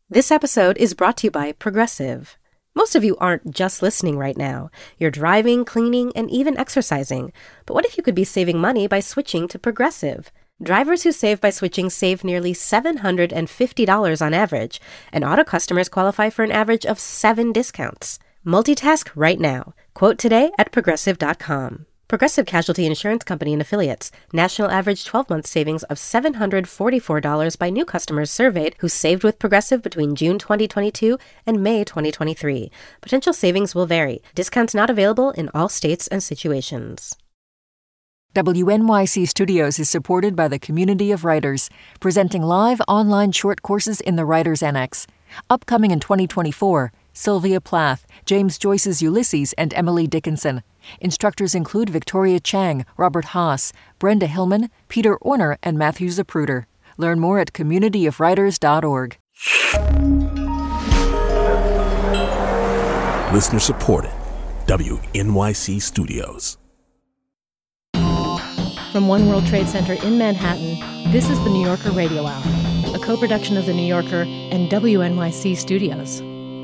This episode is brought to you by Progressive. Most of you aren't just listening right now. You're driving, cleaning, and even exercising. But what if you could be saving money by switching to Progressive? Drivers who save by switching save nearly $750 on average, and auto customers qualify for an average of 7 discounts. Multitask right now. Quote today at Progressive.com. Progressive Casualty Insurance Company and Affiliates. National average 12-month savings of $744 by new customers surveyed who saved with Progressive between June 2022 and May 2023. Potential savings will vary. Discounts not available in all states and situations. WNYC Studios is supported by the Community of Writers, presenting live online short courses in the Writers Annex. Upcoming in 2024, Sylvia Plath, James Joyce's Ulysses, and Emily Dickinson. Instructors include Victoria Chang, Robert Haas, Brenda Hillman, Peter Orner, and Matthew Zapruder. Learn more at communityofwriters.org. Listener supported. WNYC Studios. From One World Trade Center in Manhattan, this is the New Yorker Radio Hour, a co-production of The New Yorker and WNYC Studios.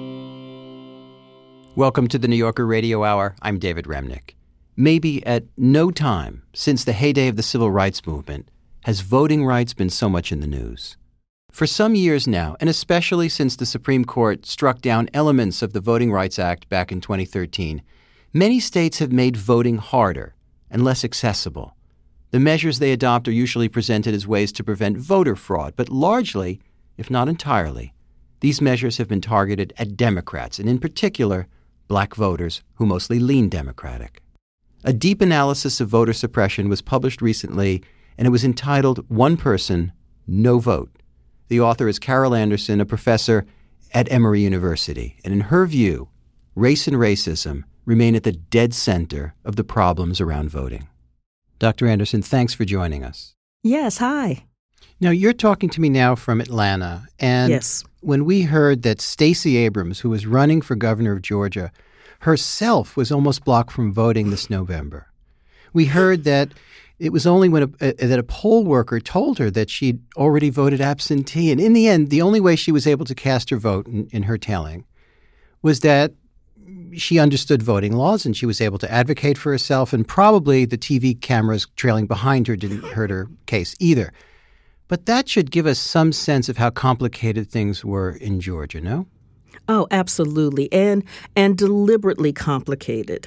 Welcome to the New Yorker Radio Hour. I'm David Remnick. Maybe at no time since the heyday of the civil rights movement has voting rights been so much in the news. For some years now, and especially since the Supreme Court struck down elements of the Voting Rights Act back in 2013, many states have made voting harder and less accessible. The measures they adopt are usually presented as ways to prevent voter fraud, but largely, if not entirely, these measures have been targeted at Democrats, and in particular, Black voters who mostly lean Democratic. A deep analysis of voter suppression was published recently, and it was entitled One Person, No Vote. The author is Carol Anderson, a professor at Emory University, and in her view, race and racism remain at the dead center of the problems around voting. Dr. Anderson, thanks for joining us. Yes, hi. Now, you're talking to me now from Atlanta, and yes. When we heard that Stacey Abrams, who was running for governor of Georgia, herself was almost blocked from voting this November. We heard that it was only when that a poll worker told her that she'd already voted absentee. And in the end, the only way she was able to cast her vote, in her telling, was that she understood voting laws and she was able to advocate for herself. And probably the TV cameras trailing behind her didn't hurt her case either. But that should give us some sense of how complicated things were in Georgia, no? Oh, absolutely, and deliberately complicated.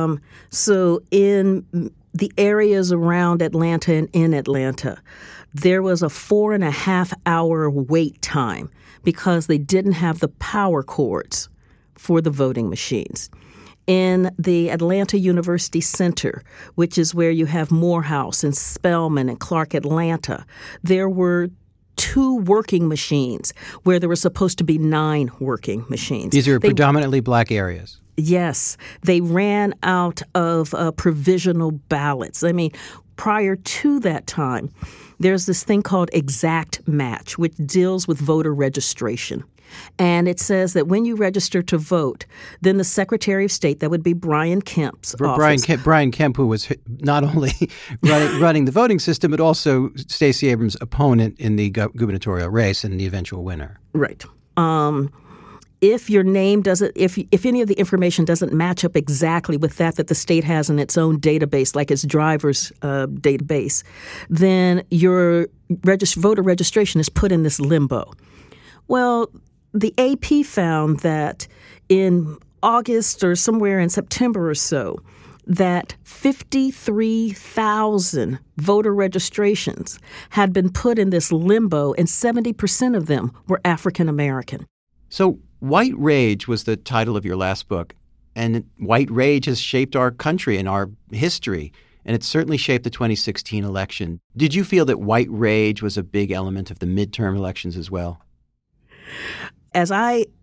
So in the areas around Atlanta and in Atlanta, there was a 4.5-hour wait time because they didn't have the power cords for the voting machines. In the Atlanta University Center, which is where you have Morehouse and Spelman and Clark Atlanta, there were 2 working machines where there were supposed to be 9 working machines. These are predominantly Black areas. Yes. They ran out of provisional ballots. I mean, prior to that time, there's this thing called Exact Match, which deals with voter registration. And it says that when you register to vote, then the Secretary of State, that would be Brian Kemp's office. Brian Kemp, who was not only running the voting system, but also Stacey Abrams' opponent in the gubernatorial race and the eventual winner. Right. If your name doesn't, if any of the information doesn't match up exactly with that the state has in its own database, like its driver's database, then your voter registration is put in this limbo. Well, the AP found that in August or somewhere in September or so, that 53,000 voter registrations had been put in this limbo, and 70% of them were African American. So White Rage was the title of your last book, and white rage has shaped our country and our history, and it certainly shaped the 2016 election. Did you feel that white rage was a big element of the midterm elections as well? As I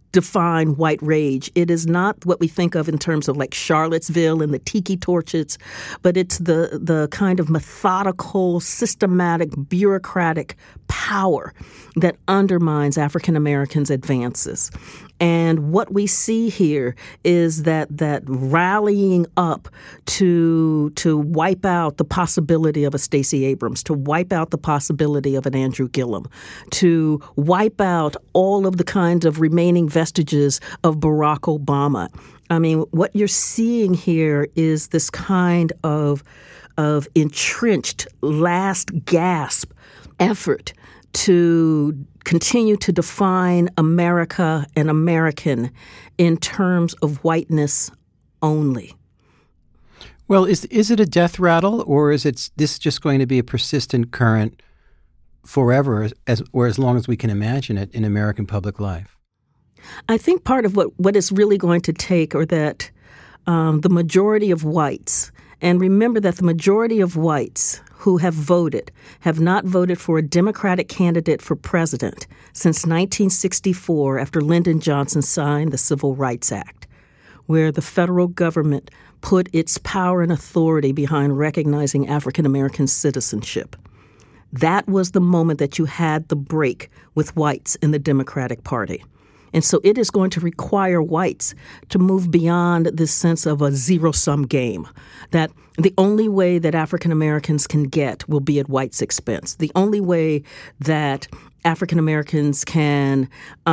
define white rage. It is not what we think of in terms of like Charlottesville and the tiki torches, but it's the kind of methodical, systematic, bureaucratic power that undermines African Americans' advances. And what we see here is that rallying up to wipe out the possibility of a Stacey Abrams, to wipe out the possibility of an Andrew Gillum, to wipe out all of the kinds of remaining vestiges of Barack Obama. I mean, what you're seeing here is this kind of entrenched last gasp effort to continue to define America and American in terms of whiteness only. Well, is it a death rattle, or is this just going to be a persistent current forever, or as long as we can imagine it in American public life? I think part of what it's really going to take are that the majority of whites, and remember that the majority of whites who have not voted for a Democratic candidate for president since 1964 after Lyndon Johnson signed the Civil Rights Act, where the federal government put its power and authority behind recognizing African American citizenship. That was the moment that you had the break with whites in the Democratic Party. And so it is going to require whites to move beyond this sense of a zero-sum game, that the only way that African Americans can get will be at whites' expense. The only way that African Americans can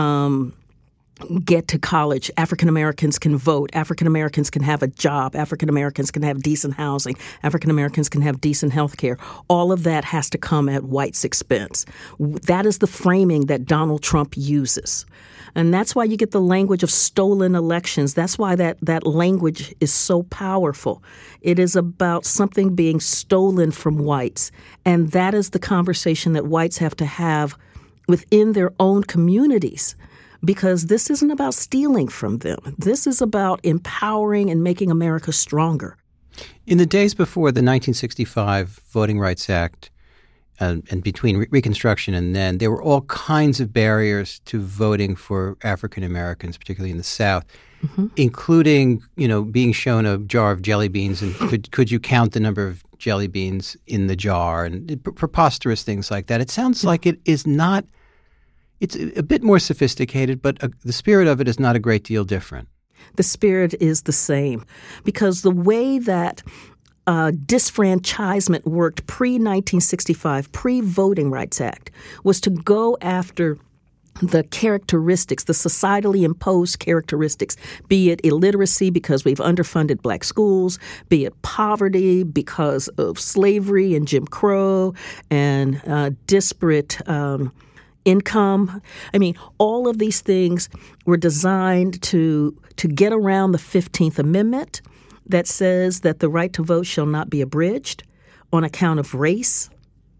get to college, African Americans can vote, African Americans can have a job, African Americans can have decent housing, African Americans can have decent health care. All of that has to come at whites' expense. That is the framing that Donald Trump uses. And that's why you get the language of stolen elections. That's why that language is so powerful. It is about something being stolen from whites. And that is the conversation that whites have to have within their own communities, because this isn't about stealing from them. This is about empowering and making America stronger. In the days before the 1965 Voting Rights Act, and between Reconstruction and then, there were all kinds of barriers to voting for African Americans, particularly in the South, including, being shown a jar of jelly beans and could you count the number of jelly beans in the jar, and preposterous things like that. It sounds like it is not. It's a bit more sophisticated, but the spirit of it is not a great deal different. The spirit is the same, because the way that disfranchisement worked pre-1965, pre-Voting Rights Act, was to go after the characteristics, the societally imposed characteristics, be it illiteracy because we've underfunded black schools, be it poverty because of slavery and Jim Crow and disparate income. I mean, all of these things were designed to get around the 15th Amendment that says that the right to vote shall not be abridged on account of race,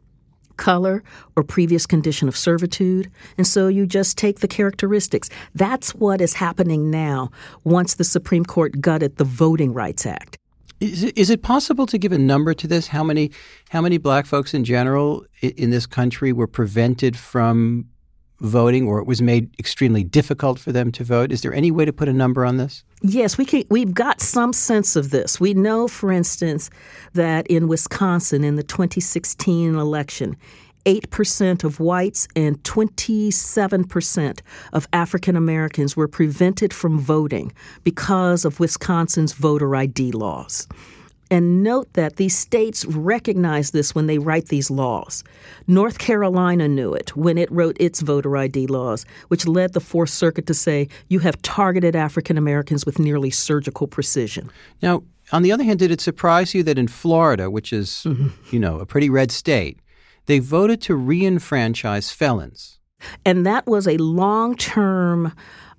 color, or previous condition of servitude. And so you just take the characteristics. That's what is happening now once the Supreme Court gutted the Voting Rights Act. Is it possible to give a number to this? How many black folks in general in this country were prevented from voting, or it was made extremely difficult for them to vote? Is there any way to put a number on this? Yes, we've got some sense of this. We know, for instance, that in Wisconsin in the 2016 election, 8% of whites and 27% of African Americans were prevented from voting because of Wisconsin's voter ID laws. And note that these states recognize this when they write these laws. North Carolina knew it when it wrote its voter ID laws, which led the Fourth Circuit to say, you have targeted African Americans with nearly surgical precision. Now, on the other hand, did it surprise you that in Florida, which is, a pretty red state, they voted to re-enfranchise felons? And that was a long-term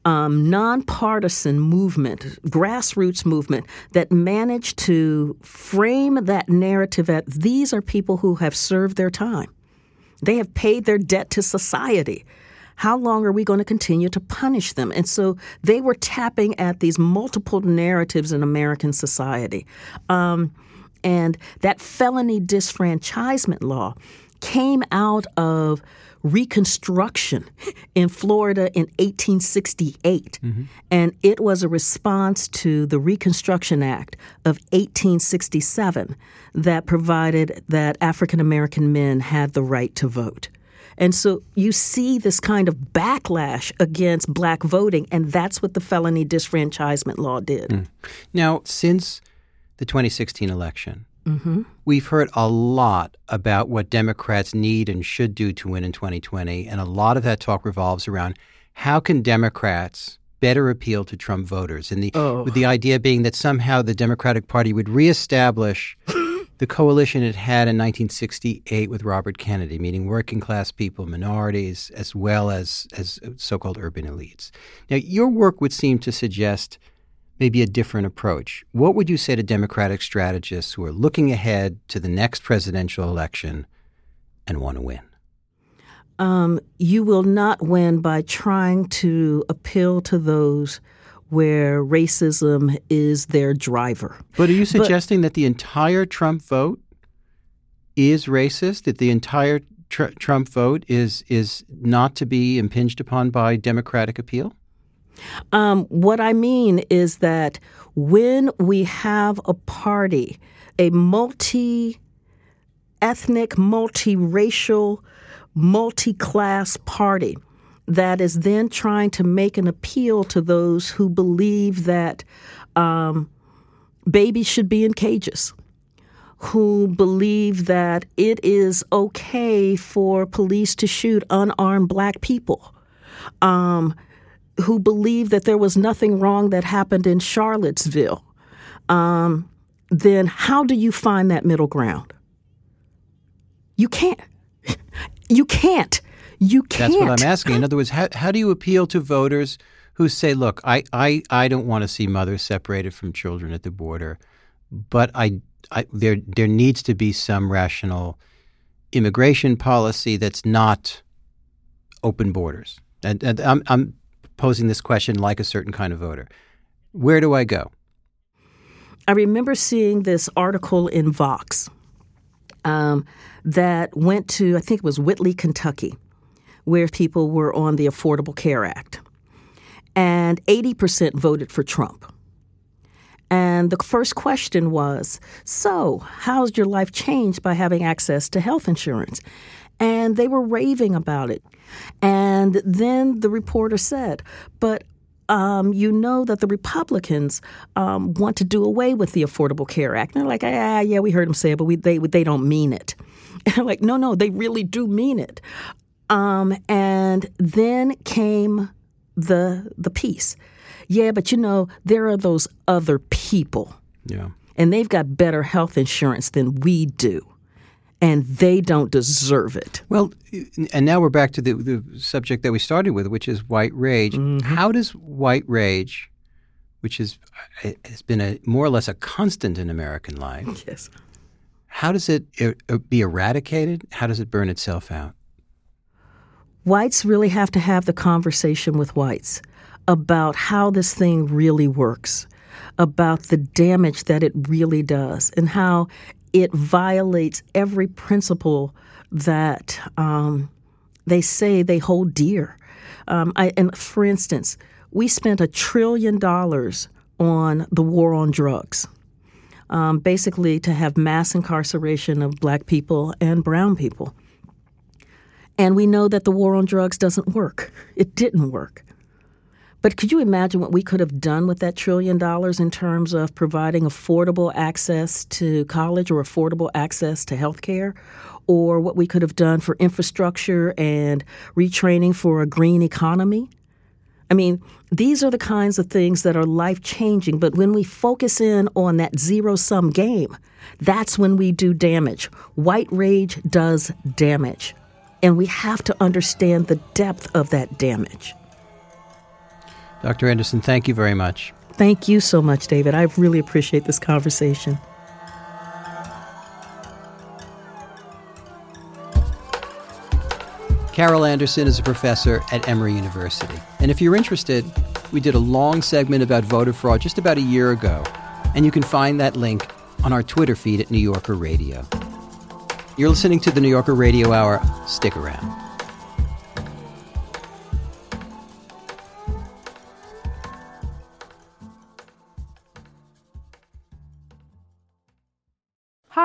nonpartisan movement, grassroots movement that managed to frame that narrative at these are people who have served their time. They have paid their debt to society. How long are we going to continue to punish them? And so they were tapping at these multiple narratives in American society. And that felony disfranchisement law came out of Reconstruction in Florida in 1868. Mm-hmm. And it was a response to the Reconstruction Act of 1867 that provided that African American men had the right to vote. And so you see this kind of backlash against black voting, and that's what the felony disfranchisement law did. Mm. Now, since the 2016 election, we've heard a lot about what Democrats need and should do to win in 2020, and a lot of that talk revolves around how can Democrats better appeal to Trump voters, and with the idea being that somehow the Democratic Party would reestablish the coalition it had in 1968 with Robert Kennedy, meaning working-class people, minorities, as well as so-called urban elites. Now, your work would seem to suggest maybe a different approach. What would you say to Democratic strategists who are looking ahead to the next presidential election and want to win? You will not win by trying to appeal to those where racism is their driver. But are you suggesting that the entire Trump vote is racist, that the entire Trump vote is not to be impinged upon by Democratic appeal? What I mean is that when we have a party, a multi-ethnic, multiracial, multi-class party that is then trying to make an appeal to those who believe that babies should be in cages, who believe that it is okay for police to shoot unarmed black people, who believe that there was nothing wrong that happened in Charlottesville, then how do you find that middle ground? You can't. You can't. You can't. That's what I'm asking. In other words, how do you appeal to voters who say, look, I don't want to see mothers separated from children at the border, but there needs to be some rational immigration policy that's not open borders. And I'm posing this question like a certain kind of voter. Where do I go? I remember seeing this article in Vox that went to, I think it was Whitley, Kentucky, where people were on the Affordable Care Act. And 80% voted for Trump. And the first question was, so how's your life changed by having access to health insurance? And they were raving about it. And then the reporter said, but you know that the Republicans want to do away with the Affordable Care Act. And they're like, yeah, we heard them say it, but they don't mean it. And I'm like, no, they really do mean it. And then came the piece. Yeah, but there are those other people. Yeah. And they've got better health insurance than we do. And they don't deserve it. Well, and now we're back to the subject that we started with, which is white rage. Mm-hmm. How does white rage, which has been more or less a constant in American life, yes, how does it be eradicated? How does it burn itself out? Whites really have to have the conversation with whites about how this thing really works, about the damage that it really does, and how it violates every principle that they say they hold dear. And for instance, we spent $1 trillion on the war on drugs, basically to have mass incarceration of black people and brown people. And we know that the war on drugs doesn't work. It didn't work. But could you imagine what we could have done with that $1 trillion in terms of providing affordable access to college or affordable access to health care, or what we could have done for infrastructure and retraining for a green economy? I mean, these are the kinds of things that are life-changing, but when we focus in on that zero-sum game, that's when we do damage. White rage does damage, and we have to understand the depth of that damage. Dr. Anderson, thank you very much. Thank you so much, David. I really appreciate this conversation. Carol Anderson is a professor at Emory University. And if you're interested, we did a long segment about voter fraud just about a year ago. And you can find that link on our Twitter feed at New Yorker Radio. You're listening to the New Yorker Radio Hour. Stick around.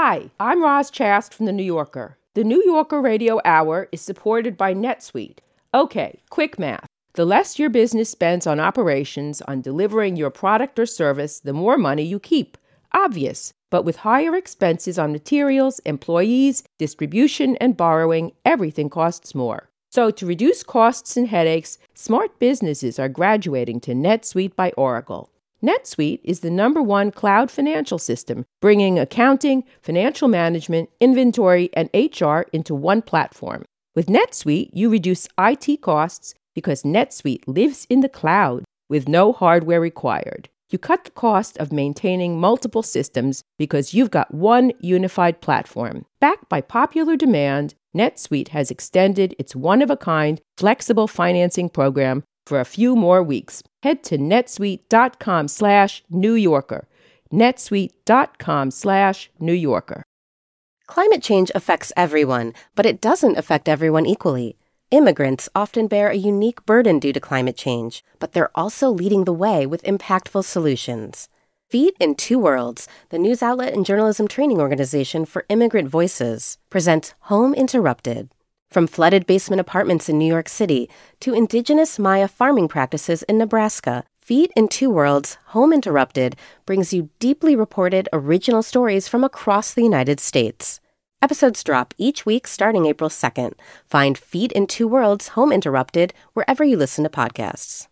Hi, I'm Roz Chast from The New Yorker. The New Yorker Radio Hour is supported by NetSuite. Okay, quick math. The less your business spends on operations, on delivering your product or service, the more money you keep. Obvious. But with higher expenses on materials, employees, distribution, and borrowing, everything costs more. So to reduce costs and headaches, smart businesses are graduating to NetSuite by Oracle. NetSuite is the #1 cloud financial system, bringing accounting, financial management, inventory, and HR into one platform. With NetSuite, you reduce IT costs because NetSuite lives in the cloud with no hardware required. You cut the cost of maintaining multiple systems because you've got one unified platform. Backed by popular demand, NetSuite has extended its one-of-a-kind flexible financing program for a few more weeks. Head to netsuite.com/New Yorker. netsuite.com/New Yorker. Climate change affects everyone, but it doesn't affect everyone equally. Immigrants often bear a unique burden due to climate change, but they're also leading the way with impactful solutions. Feet in Two Worlds, the news outlet and journalism training organization for immigrant voices, presents Home Interrupted. From flooded basement apartments in New York City to indigenous Maya farming practices in Nebraska, Feet in Two Worlds, Home Interrupted brings you deeply reported original stories from across the United States. Episodes drop each week starting April 2nd. Find Feet in Two Worlds, Home Interrupted wherever you listen to podcasts.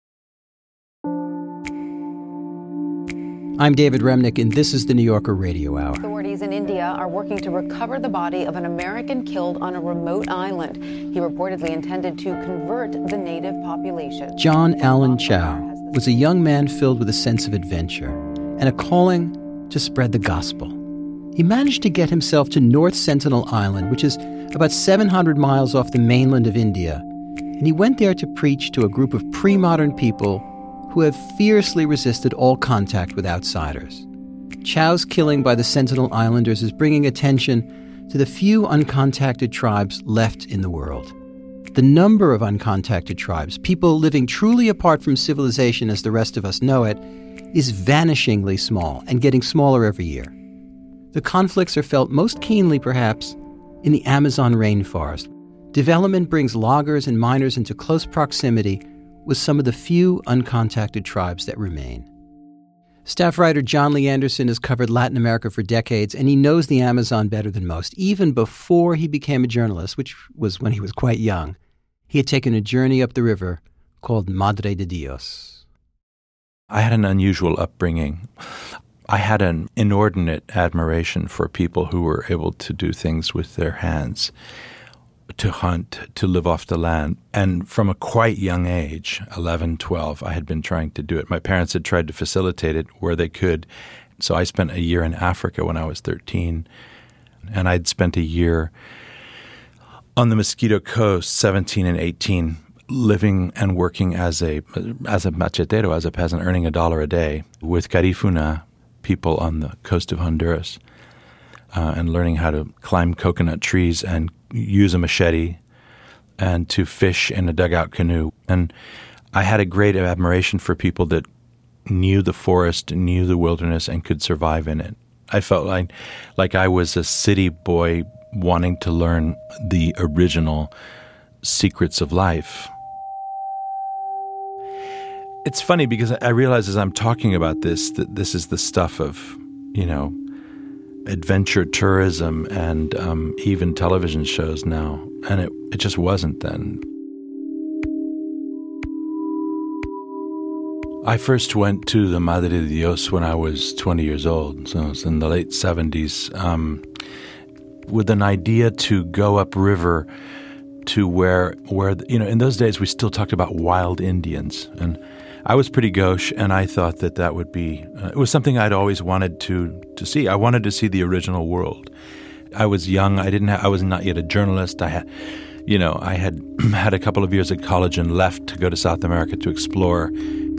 I'm David Remnick, and this is the New Yorker Radio Hour. Authorities in India are working to recover the body of an American killed on a remote island. He reportedly intended to convert the native population. John Allen Chau was a young man filled with a sense of adventure and a calling to spread the gospel. He managed to get himself to North Sentinel Island, which is about 700 miles off the mainland of India, and he went there to preach to a group of pre-modern people who have fiercely resisted all contact with outsiders. Chau's killing by the Sentinel Islanders is bringing attention to the few uncontacted tribes left in the world. The number of uncontacted tribes, people living truly apart from civilization as the rest of us know it, is vanishingly small and getting smaller every year. The conflicts are felt most keenly, perhaps, in the Amazon rainforest. Development brings loggers and miners into close proximity with some of the few uncontacted tribes that remain. Staff writer John Lee Anderson has covered Latin America for decades, and he knows the Amazon better than most. Even before he became a journalist, which was when he was quite young, he had taken a journey up the river called Madre de Dios. I had an unusual upbringing. I had an inordinate admiration for people who were able to do things with their hands, to hunt, to live off the land. And from a quite young age, 11, 12, I had been trying to do it. My parents had tried to facilitate it where they could. So I spent a year in Africa when I was 13. And I'd spent a year on the Mosquito Coast, 17 and 18, living and working as a machetero, as a peasant, earning $1 a day with Garifuna people on the coast of Honduras, and learning how to climb coconut trees and use a machete and to fish in a dugout canoe. And I had a great admiration for people that knew the forest, knew the wilderness, and could survive in it. I felt like I was a city boy wanting to learn the original secrets of life. It's funny because I realize as I'm talking about this that this is the stuff of, adventure tourism and even television shows now. And it just wasn't then. I first went to the Madre de Dios when I was 20 years old, so it was in the late 70s, with an idea to go upriver to where in those days we still talked about wild Indians. And I was pretty gauche, and I thought that would be it was something I'd always wanted to see. I wanted to see the original world. I was young. I was not yet a journalist. I had had a couple of years at college and left to go to South America to explore.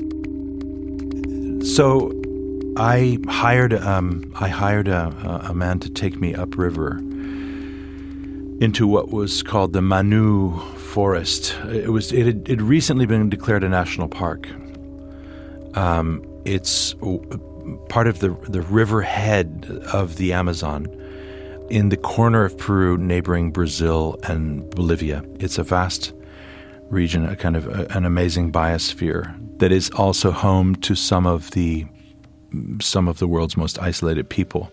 So I hired a man to take me upriver into what was called the Manu Forest. It had recently been declared a national park. It's part of the river head of the Amazon, in the corner of Peru, neighboring Brazil and Bolivia. It's a vast region, a kind of an amazing biosphere that is also home to some of the world's most isolated people.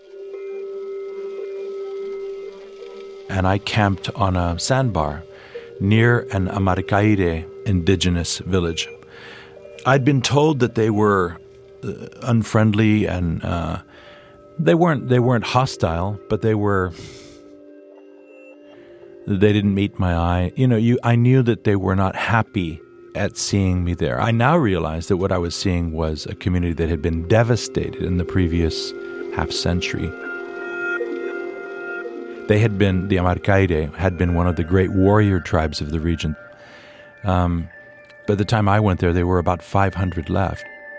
And I camped on a sandbar near an Amarcaire indigenous village. I'd been told that they were unfriendly and they weren't hostile, but they didn't meet my eye. I knew that they were not happy at seeing me there. I now realize that what I was seeing was a community that had been devastated in the previous half century. The Amarcaire had been one of the great warrior tribes of the region. By the time I went there were about 500 left.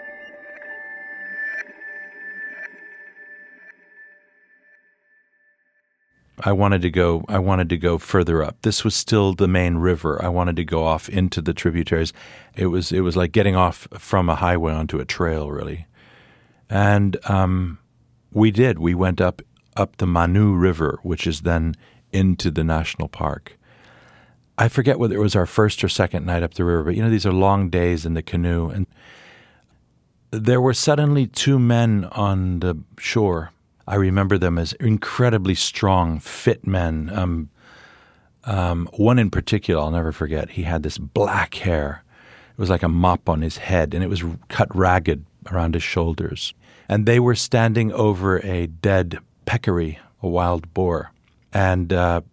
I wanted to go further up. This was still the main river. I wanted to go off into the tributaries. It was like getting off from a highway onto a trail, really. And we did. We went up the Manu River, which is then into the national park. I forget whether it was our first or second night up the river, but these are long days in the canoe. And there were suddenly two men on the shore. I remember them as incredibly strong, fit men. One in particular, I'll never forget. He had this black hair. It was like a mop on his head, and it was cut ragged around his shoulders. And they were standing over a dead peccary, a wild boar. And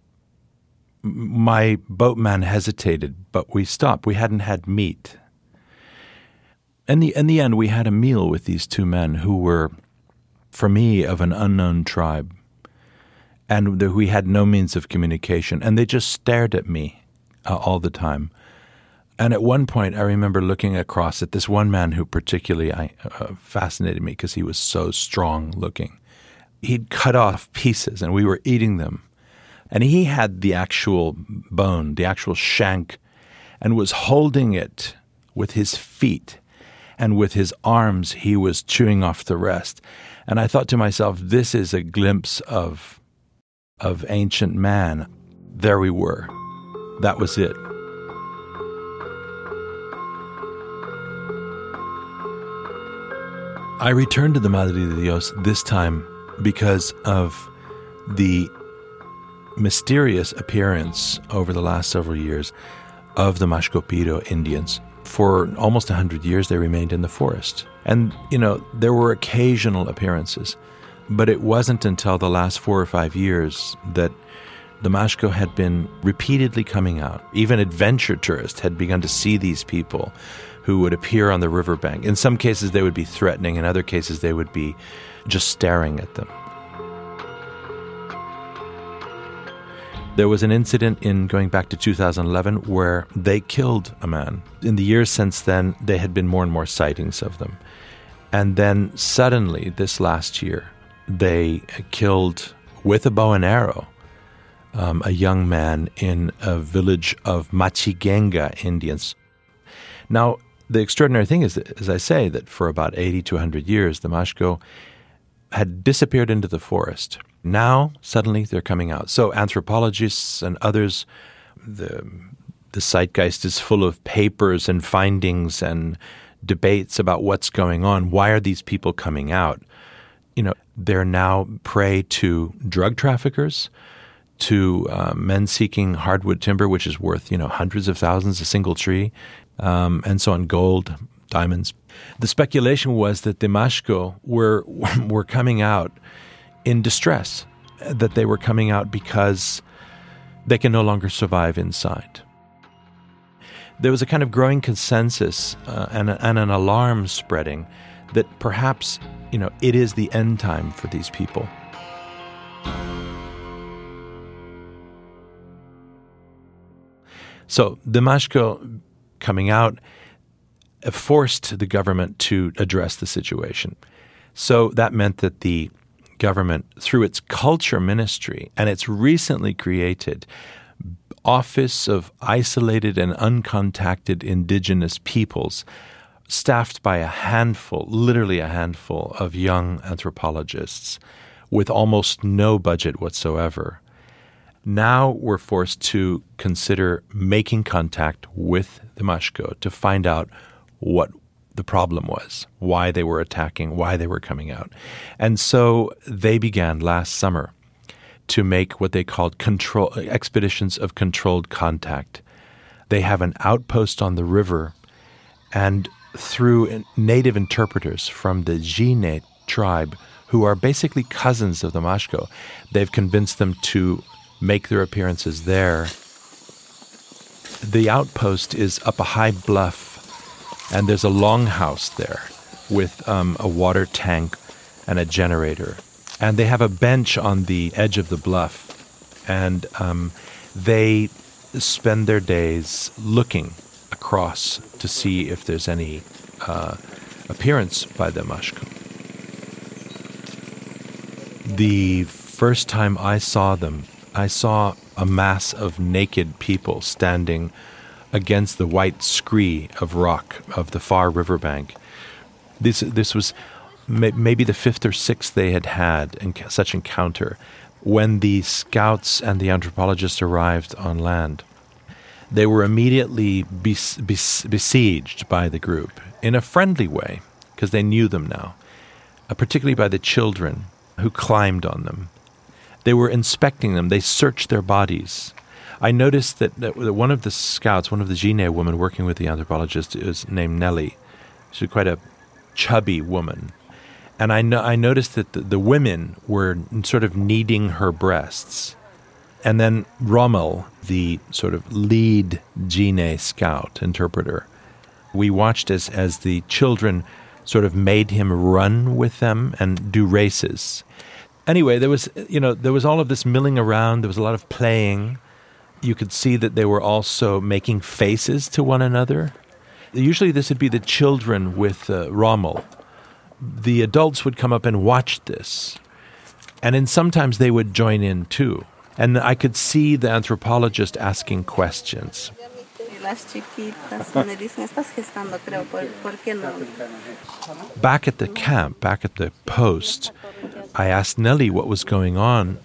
my boatman hesitated, but we stopped. We hadn't had meat. In the end, we had a meal with these two men who were, for me, of an unknown tribe. And we had no means of communication. And they just stared at me all the time. And at one point, I remember looking across at this one man who particularly fascinated me because he was so strong looking. He'd cut off pieces, and we were eating them. And he had the actual bone, the actual shank, and was holding it with his feet. And with his arms, he was chewing off the rest. And I thought to myself, this is a glimpse of ancient man. There we were. That was it. I returned to the Madre de Dios this time because of the mysterious appearance over the last several years of the Mashco-Piro Indians. For almost 100 years, they remained in the forest. And, there were occasional appearances, but it wasn't until the last 4 or 5 years that the Mashco had been repeatedly coming out. Even adventure tourists had begun to see these people who would appear on the riverbank. In some cases, they would be threatening. In other cases, they would be just staring at them. There was an incident in going back to 2011 where they killed a man. In the years since then, there had been more and more sightings of them. And then suddenly, this last year, they killed, with a bow and arrow, a young man in a village of Machigenga Indians. Now, the extraordinary thing is, as I say, that for about 80 to 100 years, the Mashco had disappeared into the forest. Now, suddenly, they're coming out. So anthropologists and others, the zeitgeist is full of papers and findings and debates about what's going on. Why are these people coming out? They're now prey to drug traffickers, to men seeking hardwood timber, which is worth, hundreds of thousands, a single tree, and so on, gold, diamonds. The speculation was that the Mashco were coming out in distress, that they were coming out because they can no longer survive inside. There was a kind of growing consensus and an alarm spreading that perhaps, it is the end time for these people. So the Mashco coming out forced the government to address the situation. So that meant that the government, through its culture ministry and its recently created Office of Isolated and Uncontacted Indigenous Peoples, staffed by literally a handful of young anthropologists, with almost no budget whatsoever. Now we're forced to consider making contact with the Mashko to find out what the problem was, why they were attacking, why they were coming out. And so they began last summer to make what they called expeditions of controlled contact. They have an outpost on the river, and through native interpreters from the Jine tribe, who are basically cousins of the Mashko, they've convinced them to make their appearances there. The outpost is up a high bluff, and there's a longhouse there with a water tank and a generator. And they have a bench on the edge of the bluff, and they spend their days looking across to see if there's any appearance by the Mashko. The first time I saw them, I saw a mass of naked people standing against the white scree of rock of the far riverbank. This was maybe the fifth or sixth they had such encounter when the scouts and the anthropologists arrived on land. They were immediately besieged by the group in a friendly way, because they knew them now, particularly by the children who climbed on them. They were inspecting them. They searched their bodies. I noticed that one of the scouts, one of the Jine women working with the anthropologist, is named Nelly. She's quite a chubby woman. And I noticed that the women were sort of kneading her breasts. And then Rommel, the sort of lead Jine scout interpreter, we watched as the children sort of made him run with them and do races. Anyway, there was all of this milling around. There was a lot of playing. You could see that they were also making faces to one another. Usually this would be the children with Rommel. The adults would come up and watch this. And then sometimes they would join in too. And I could see the anthropologist asking questions. Back at the camp, back at the post, I asked Nelly what was going on.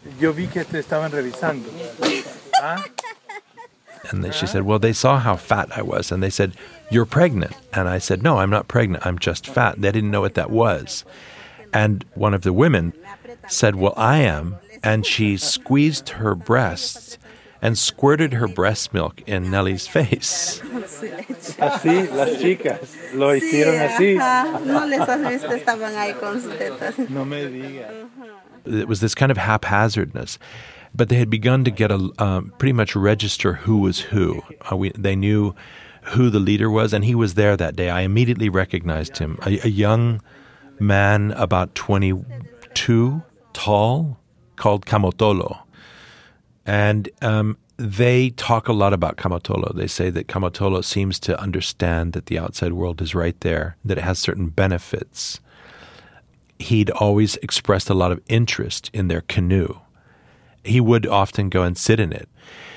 And then she said, well, they saw how fat I was, and they said, you're pregnant. And I said, no, I'm not pregnant, I'm just fat. They didn't know what that was. And one of the women said, well, I am. And she squeezed her breasts and squirted her breast milk in Nelly's face. Así, las chicas, lo hicieron así. No les has visto, estaban ahí con sus tetas. No me digas. It was this kind of haphazardness. But they had begun to get pretty much register who was who. They knew who the leader was, and he was there that day. I immediately recognized him. A young man, about 22, tall, called Kamotolo. And they talk a lot about Kamotolo. They say that Kamotolo seems to understand that the outside world is right there, that it has certain benefits. He'd always expressed a lot of interest in their canoe. He would often go and sit in it.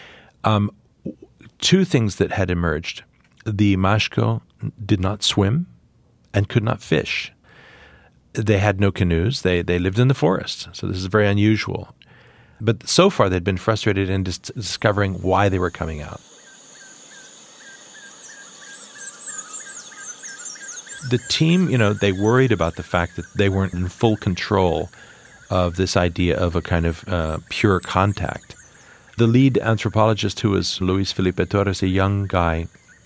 Two things that had emerged. The Mashko did not swim and could not fish. They had no canoes. They lived in the forest. So this is very unusual. But so far they'd been frustrated in discovering why they were coming out. The team, they worried about the fact that they weren't in full control of this idea of a kind of pure contact. The lead anthropologist, who was Luis Felipe Torres, a young guy,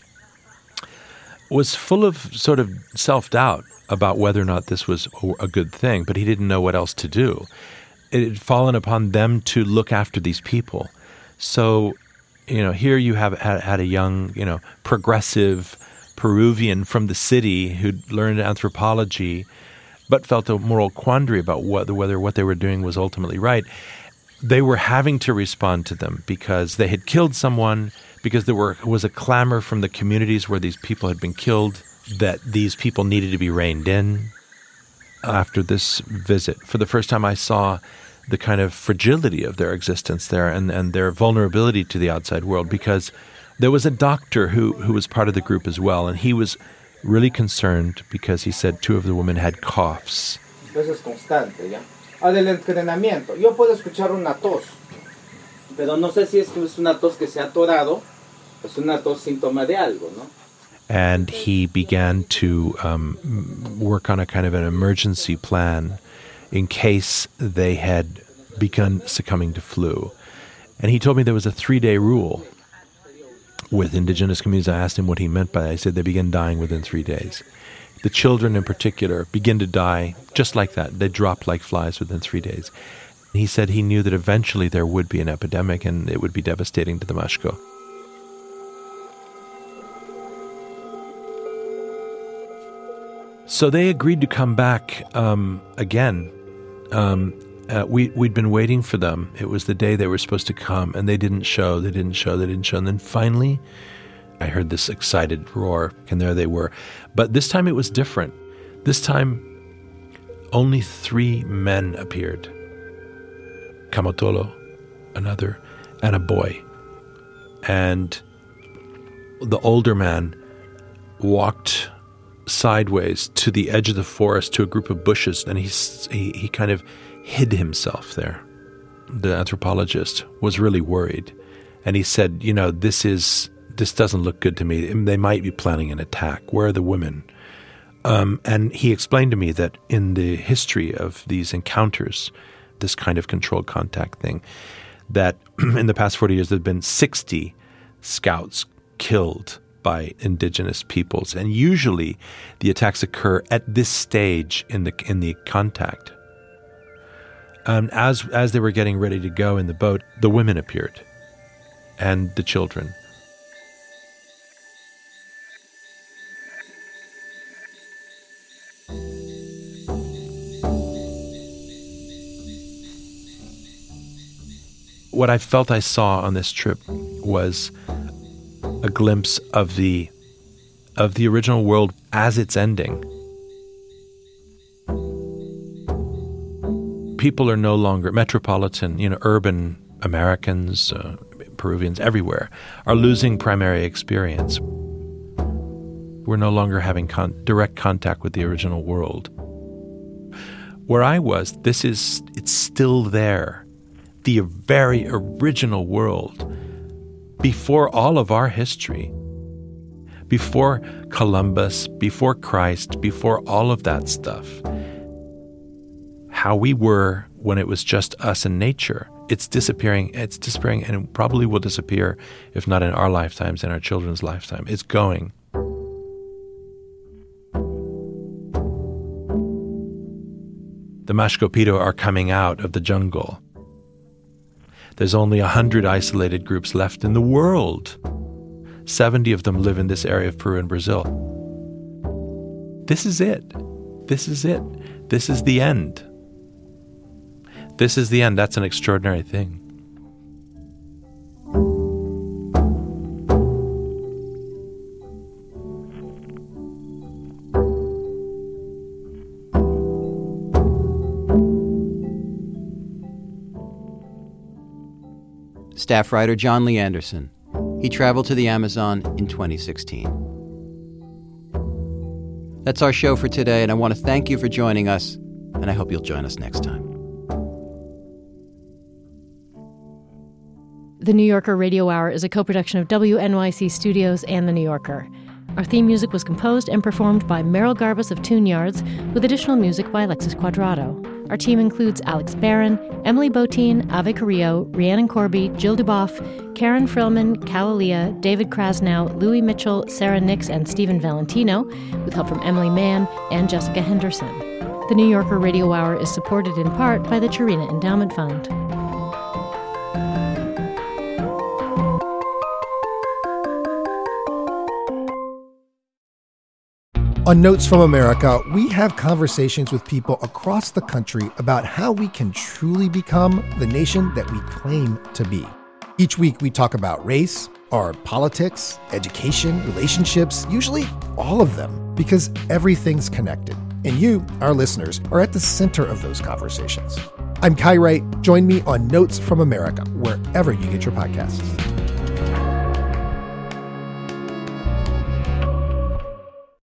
was full of sort of self-doubt about whether or not this was a good thing, but he didn't know what else to do. It had fallen upon them to look after these people. So, here you have had a young, progressive Peruvian from the city who'd learned anthropology, but felt a moral quandary about whether what they were doing was ultimately right. They were having to respond to them because they had killed someone, because there was a clamor from the communities where these people had been killed that these people needed to be reined in. After this visit, for the first time I saw the kind of fragility of their existence there and their vulnerability to the outside world, because there was a doctor who was part of the group as well, and he was really concerned because he said two of the women had coughs. del entrenamiento. Yo puedo escuchar una tos, pero no sé si es una tos que se ha atorado, es una tos síntoma de algo, ¿no? And he began to work on a kind of an emergency plan in case they had begun succumbing to flu. And he told me there was a 3-day rule with indigenous communities. I asked him what he meant by that. He said they begin dying within 3 days. The children in particular begin to die just like that. They drop like flies within 3 days. He said he knew that eventually there would be an epidemic and it would be devastating to the Mashco. So they agreed to come back again. We'd been waiting for them. It was the day they were supposed to come, and they didn't show. And then finally, I heard this excited roar, and there they were. But this time it was different. This time, only 3 men appeared. Kamotolo, another, and a boy. And the older man walked sideways to the edge of the forest to a group of bushes, and he kind of hid himself there. The anthropologist was really worried, and he said, this doesn't look good to me. They might be planning an attack. Where are the women? And he explained to me that in the history of these encounters, this kind of controlled contact thing, that in the past 40 years there have been 60 scouts killed by indigenous peoples, and usually the attacks occur at this stage in the contact. As they were getting ready to go in the boat, the women appeared, and the children. What I felt I saw on this trip was a glimpse of the original world as it's ending. People are no longer metropolitan, urban Americans, Peruvians, everywhere, are losing primary experience. We're no longer having direct contact with the original world. Where I was, it's still there. The very original world. Before all of our history, before Columbus, before Christ, before all of that stuff, how we were when it was just us and nature, it's disappearing, and it probably will disappear, if not in our lifetimes, in our children's lifetime. It's going. The Mashco-Pito are coming out of the jungle. There's only 100 isolated groups left in the world. 70 of them live in this area of Peru and Brazil. This is it. This is it. This is the end. This is the end. That's an extraordinary thing. Staff writer John Lee Anderson. He traveled to the Amazon in 2016. That's our show for today, and I want to thank you for joining us, and I hope you'll join us next time. The New Yorker Radio Hour is a co-production of WNYC Studios and The New Yorker. Our theme music was composed and performed by Merrill Garbus of Tune Yards, with additional music by Alexis Cuadrado. Our team includes Alex Barron, Emily Botein, Ave Carrillo, Rhiannon Corby, Jill Duboff, Karen Frillman, Calalia, David Krasnow, Louis Mitchell, Sarah Nix, and Stephen Valentino, with help from Emily Mann and Jessica Henderson. The New Yorker Radio Hour is supported in part by the Chirina Endowment Fund. On Notes from America, we have conversations with people across the country about how we can truly become the nation that we claim to be. Each week, we talk about race, our politics, education, relationships, usually all of them, because everything's connected. And you, our listeners, are at the center of those conversations. I'm Kai Wright. Join me on Notes from America, wherever you get your podcasts.